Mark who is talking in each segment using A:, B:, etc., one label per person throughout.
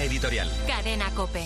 A: editorial.
B: Cadena COPE.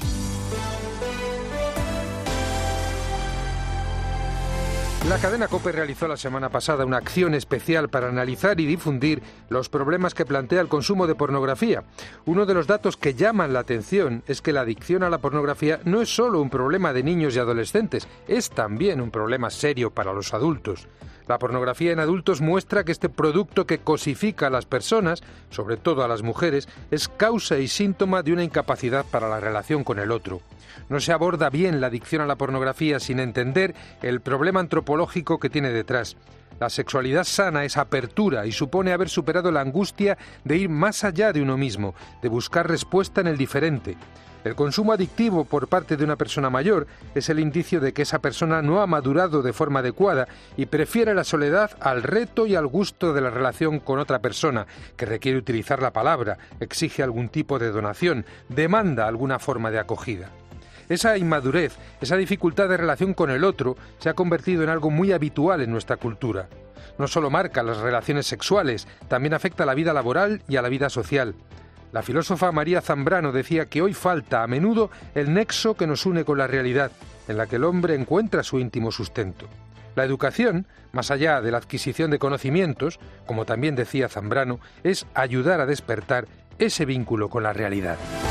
C: La cadena COPE realizó la semana pasada una acción especial para analizar y difundir los problemas que plantea el consumo de pornografía. Uno de los datos que llaman la atención es que la adicción a la pornografía no es solo un problema de niños y adolescentes, es también un problema serio para los adultos. La pornografía en adultos muestra que este producto que cosifica a las personas, sobre todo a las mujeres, es causa y síntoma de una incapacidad para la relación con el otro. No se aborda bien la adicción a la pornografía sin entender el problema antropológico que tiene detrás. La sexualidad sana es apertura y supone haber superado la angustia de ir más allá de uno mismo, de buscar respuesta en el diferente. El consumo adictivo por parte de una persona mayor es el indicio de que esa persona no ha madurado de forma adecuada y prefiere la soledad al reto y al gusto de la relación con otra persona, que requiere utilizar la palabra, exige algún tipo de donación, demanda alguna forma de acogida. Esa inmadurez, esa dificultad de relación con el otro, se ha convertido en algo muy habitual en nuestra cultura. No solo marca las relaciones sexuales, también afecta a la vida laboral y a la vida social. La filósofa María Zambrano decía que hoy falta a menudo el nexo que nos une con la realidad, en la que el hombre encuentra su íntimo sustento. La educación, más allá de la adquisición de conocimientos, como también decía Zambrano, es ayudar a despertar ese vínculo con la realidad.